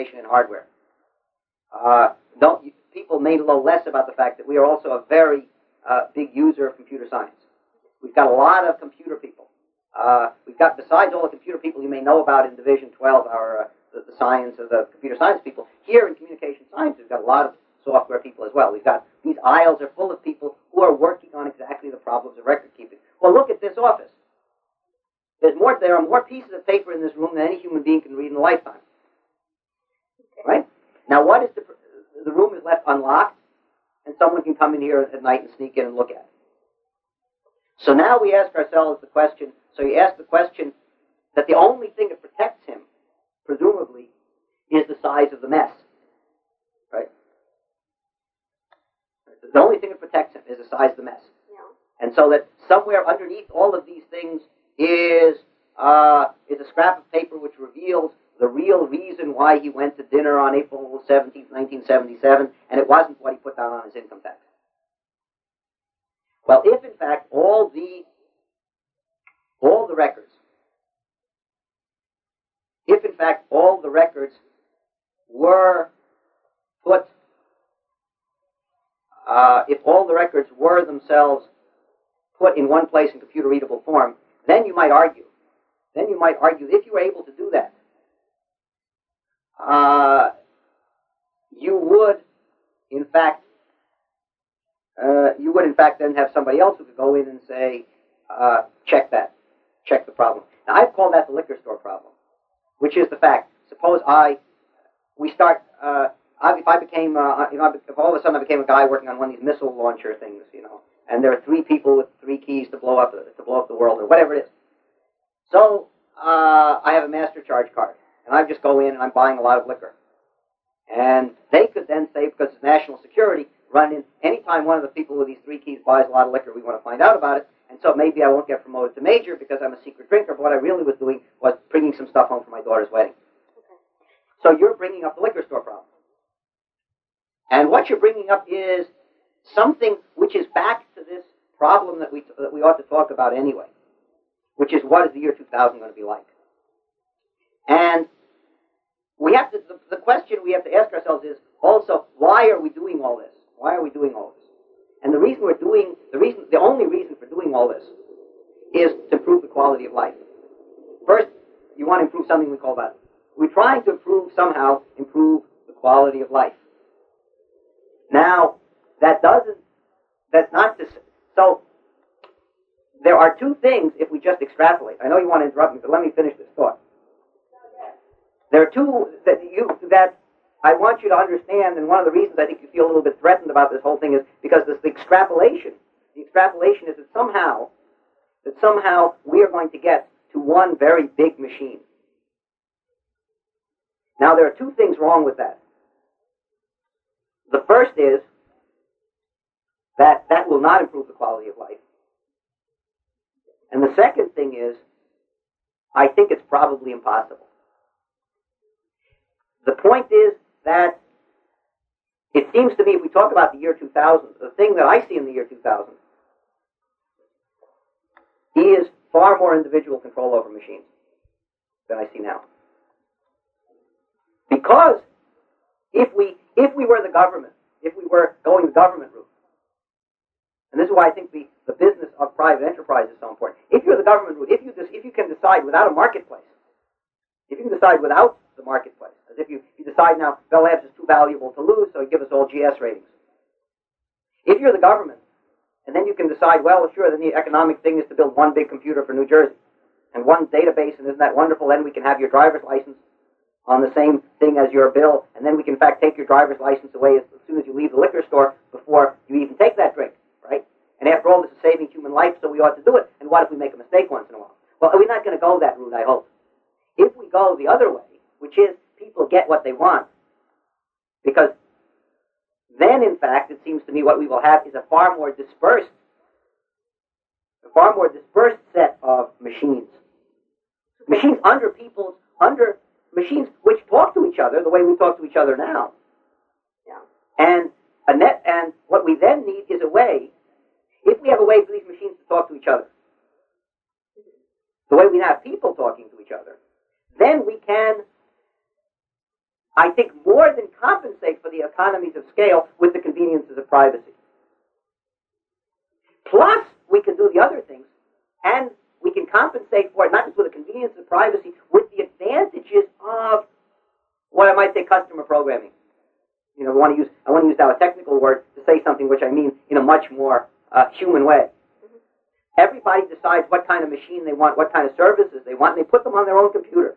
communication and hardware. People may know less about the fact that we are also a very big user of computer science. We've got a lot of computer people. We've got, besides all the computer people you may know about in Division 12, the science of the computer science people, here in communication science, we've got a lot of software people as well. We've got, these aisles are full of people who are working on exactly the problems of record keeping. Well, look at this office. There are more pieces of paper in this room than any human being can read in a lifetime. Right? Now, what is the room is left unlocked, and someone can come in here at night and sneak in and look at it. So now we ask ourselves the question, so you ask the question that the only thing that protects him, presumably, is the size of the mess. Right? The only thing that protects him is the size of the mess. Yeah. And so that somewhere underneath all of these things is a scrap of paper which reveals the real reason why he went to dinner on April 17th, 1977, and it wasn't what he put down on his income tax. Well, if in fact all the records, were put, if all the records were themselves put in one place in computer readable form, then you might argue if you were able to do that, you would in fact then have somebody else who could go in and say, check the problem. Now, I've called that the liquor store problem, which is the fact. Suppose if all of a sudden I became a guy working on one of these missile launcher things, and there are 3 people with 3 keys to blow up the world or whatever it is. So I have a master charge card, and I just go in and I'm buying a lot of liquor. And they could then say, because it's national security, run in anytime one of the people with these 3 keys buys a lot of liquor, we want to find out about it. And so maybe I won't get promoted to major because I'm a secret drinker, but what I really was doing was bringing some stuff home for my daughter's wedding. Okay. So you're bringing up the liquor store problem. And what you're bringing up is something which is back to this problem that we ought to talk about anyway, which is what is the year 2000 going to be like? And the question we have to ask ourselves is also, why are we doing all this? Why are we doing all this? And the only reason for doing all this is to improve the quality of life. First, you want to improve something we call that. We're trying to improve the quality of life. Now, so there are 2 things if we just extrapolate. I know you want to interrupt me, but let me finish this thought. There are 2 that I want you to understand, and one of the reasons I think you feel a little bit threatened about this whole thing is because the extrapolation is that somehow we are going to get to one very big machine. Now, there are 2 things wrong with that. The first is that will not improve the quality of life. And the second thing is, I think it's probably impossible. The point is that it seems to me, if we talk about the year 2000, the thing that I see in the year 2000 is far more individual control over machines than I see now. Because if we were the government, if we were going the government route, and this is why I think the business of private enterprise is so important. If you're the government route, if you can decide without a marketplace, if you can decide without the marketplace, as if you decide now Bell Labs is too valuable to lose, so you give us all GS ratings. If you're the government, and then you can decide, well, sure, then the economic thing is to build one big computer for New Jersey, and one database, and isn't that wonderful? Then we can have your driver's license on the same thing as your bill, and then we can in fact take your driver's license away as soon as you leave the liquor store before you even take that drink, right? And after all, this is saving human life, so we ought to do it. And what if we make a mistake once in a while? Well, we're not going to go that route, I hope. If we go the other way, which is people get what they want, because then, in fact, it seems to me what we will have is a far more dispersed set of machines. Machines machines which talk to each other the way we talk to each other now. Yeah. And what we then need is a way, if we have a way for these machines to talk to each other, the way we have people talking to each other, then we can I think, more than compensate for the economies of scale with the conveniences of privacy. Plus, we can do the other things, and we can compensate for it, not just with the convenience of privacy, with the advantages of what I might say customer programming. I want to use now a technical word to say something which I mean in a much more human way. Mm-hmm. Everybody decides what kind of machine they want, what kind of services they want, and they put them on their own computer.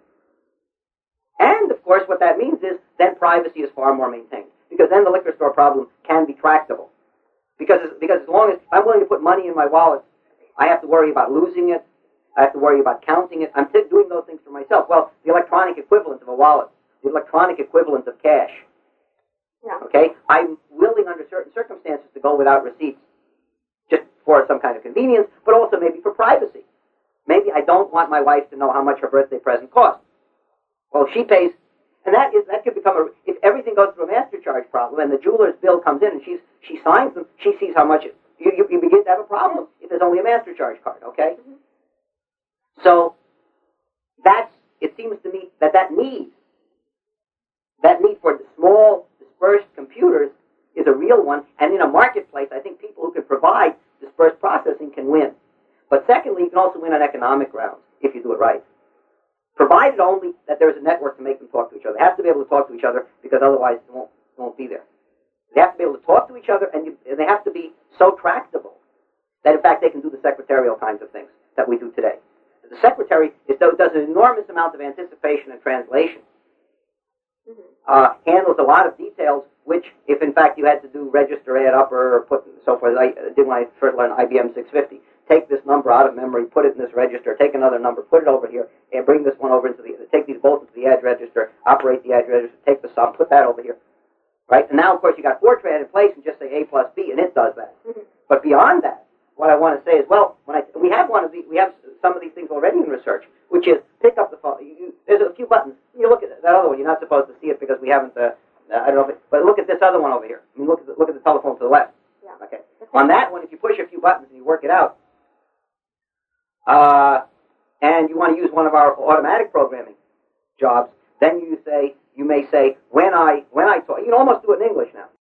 And, of course, what that means is then privacy is far more maintained. Because then the liquor store problem can be tractable. Because as long as I'm willing to put money in my wallet, I have to worry about losing it. I have to worry about counting it. I'm doing those things for myself. Well, the electronic equivalent of a wallet, the electronic equivalent of cash. Yeah. Okay? I'm willing under certain circumstances to go without receipts, just for some kind of convenience, but also maybe for privacy. Maybe I don't want my wife to know how much her birthday present costs. Well, she pays, and that could become if everything goes through a master charge problem, and the jeweler's bill comes in and she signs them, she sees how much you begin to have a problem if there's only a master charge card, okay? Mm-hmm. So it seems to me that need for the small dispersed computers is a real one, and in a marketplace, I think people who can provide dispersed processing can win. But secondly, you can also win on economic grounds if you do it right. Provided only that there's a network to make them talk to each other. They have to be able to talk to each other because otherwise they won't be there. They have to be able to talk to each other, and they have to be so tractable that, in fact, they can do the secretarial kinds of things that we do today. The secretary does an enormous amount of anticipation and translation. Handles a lot of details, which, if in fact you had to do register, add, upper, or put, and so forth, I did when I first learned IBM 650. Take this number out of memory, put it in this register, take another number, put it over here, and bring this one over take these both into the edge register, operate the edge register, take the sum, put that over here. Right? And now, of course, you got Fortran in place and just say A plus B, and it does that. Mm-hmm. But beyond that, what I want to say is, well, we have some of these things already in research, which is pick up the phone. There's a few buttons. You look at that other one. You're not supposed to see it because we haven't. I don't know, but look at this other one over here. I mean, look at the telephone to the left. Yeah. Okay. On that one, if you push a few buttons and you work it out, and you want to use one of our automatic programming jobs, then you may say when I talk. You can almost do it in English now.